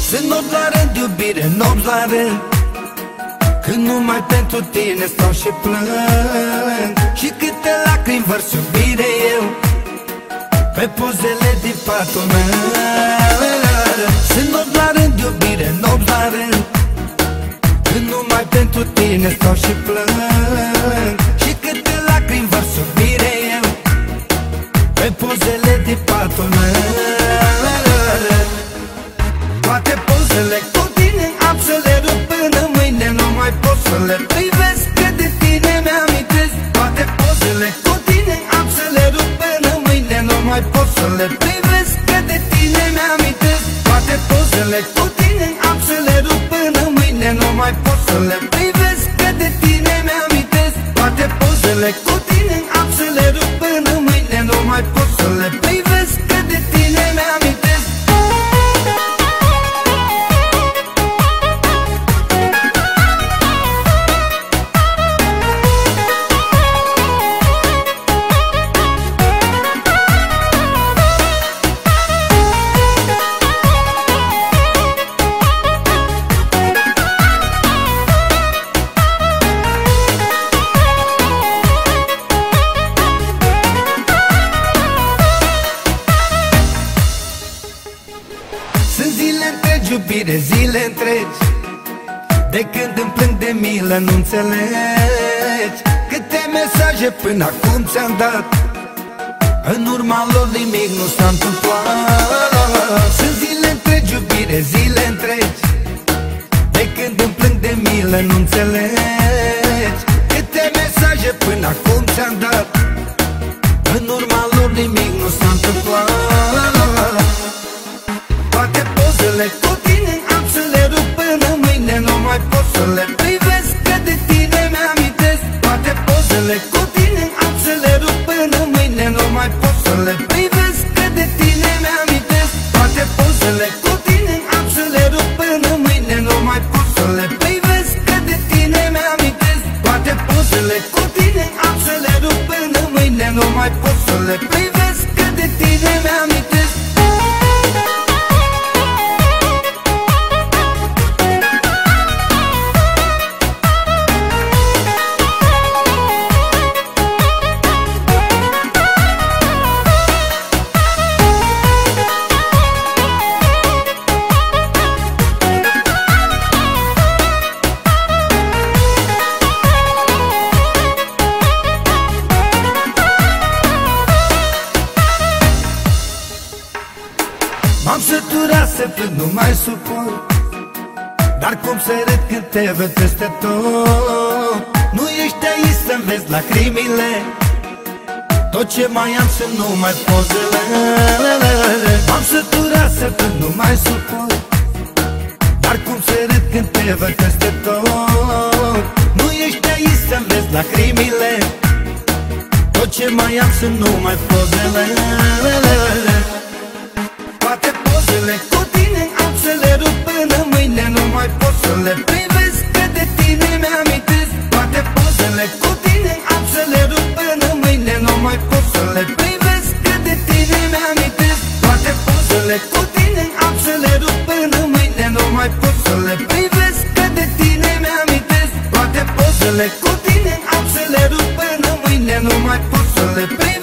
Sunt nopți la rând, iubire, nopți la rând, când numai pentru tine stau și plâng. Și câte lacrimi vărs, iubire, eu pe pozele din patul meu. Sunt nopți la rând, iubire, nopți la rând, când numai pentru tine stau și plâng. Și câte lacrimi vărs, iubire, eu pe pozele din patul meu. Toate pozele cu tine am să le rup până mâine, nu mai pot să le privesc, că de tine mi-amintesc. Toate pozele cu tine am să le rup până mâine, nu mai pot să le privesc, că de tine mi-amintesc. Toate pozele cu tine am să le rup până mâine, nu mai pot să le privesc, că de tine mi-amintesc. Toate pozele cu tine am să le rup până mâine, nu mai pot să le privesc, că de tine mi-amintesc. Sunt zile întregi, iubire, zile întregi, de când îmi plâng de milă, nu înțelegi câte mesaje până acum ți-am dat, în urma lor nimic nu s-a întâmplat. Sunt zile întregi, iubire, zile întregi, de când îmi plâng de milă, nu înțelegi câte mesaje până acum ți-am dat, în urma lor nimic nu s-a întâmplat. Toate pozele cu tine am să le rup până mâine, nu mai pot să le privesc, că de tine mi-amintesc. Toate pozele cu tine am să le rup până mâine, nu mai pot să le privesc, că de tine mi-amintesc. Toate pozele cu tine am să le rup până mâine, nu mai pot să le privesc, că de tine mi-amintesc. Toate pozele cu tine am să le rup până mâine, nu mai pot să le privesc, că de tine mi-amintesc. M-am săturat să plâng, nu mai suport, dar cum să râd când te văd peste tot. Nu ești aici să-mi vezi lacrimile, tot ce mai am sunt numai pozele. M-am săturat să plâng, nu mai suport, dar cum să râd când te văd peste tot. Nu ești aici să-mi vezi lacrimile, tot ce mai am sunt numai pozele. Toate pozele cu tine am să le rup până mâine, nu mai pot să le privesc, că de tine mi-amintesc. Toate pozele cu tine am să le rup până mâine, nu mai pot să le privesc, că de tine mi-amintesc. Toate pozele cu tine am să le rup până mâine, nu mai pot să le privesc, că de tine mi-amintesc. Toate pozele cu tine am să le rup până mâine, nu mai pot să le privesc.